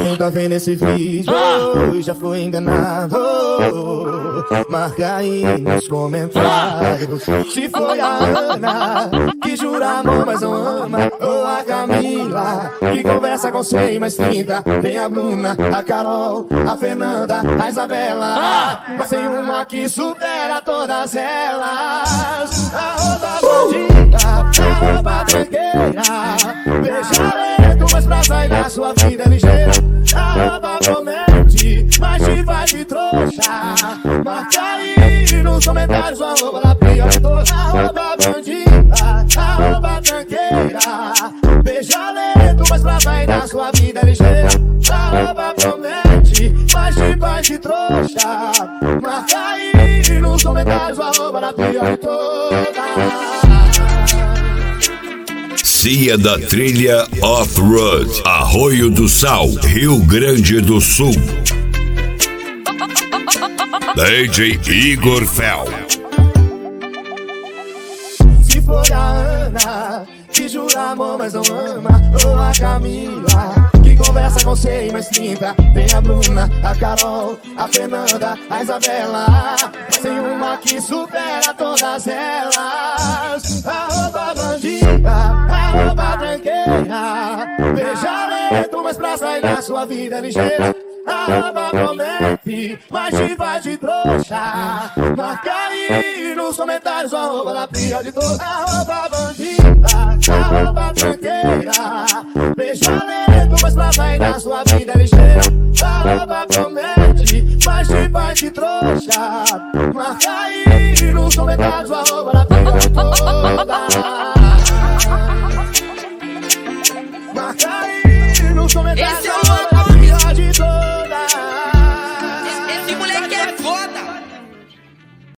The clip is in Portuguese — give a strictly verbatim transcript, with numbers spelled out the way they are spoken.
Quem tá vendo esse vídeo já foi enganado. Marca aí nos comentários se foi a Ana que jura amor mas não ama, ou a Camila que conversa com cem mais trinta. Tem a Bruna, a Carol, a Fernanda, a Isabela, mas tem uma que supera todas elas. Arroba bandida, arroba tranqueira, beija lento mas pra sair da sua vida é ligeira. Arroba promete, mas te faz de trouxa. Marca aí nos comentários o arroba da pior de todas. Arroba bandida, arroba tranqueira, beija lento mas pra sair da sua vida é ligeira. Arroba promete, mas te faz de trouxa. Marca aí nos comentários o arroba da pior de todas. Cia da Trilha Off-Road, Arroio do Sal, Rio Grande do Sul. D J Igor Fel. Se for a Ana que jura amor mas não ama, ou a Camila que conversa com cem mais trinta. Tem a Bruna, a Carol, a Fernanda, a Isabela, mas tem uma que supera todas elas. Arroba bandida, arroba tranqueira, beija lento mas pra sair da sua vida é ligeira. Arroba promete, mas te faz de trouxa. Marca aí nos comentários o arroba da pior de todas. Arroba bandida, arroba tranqueira, beija lento mas pra sair da sua vida é ligeira. Arroba promete, mas te faz de trouxa. Marca aí nos comentários o arroba da pior de todas.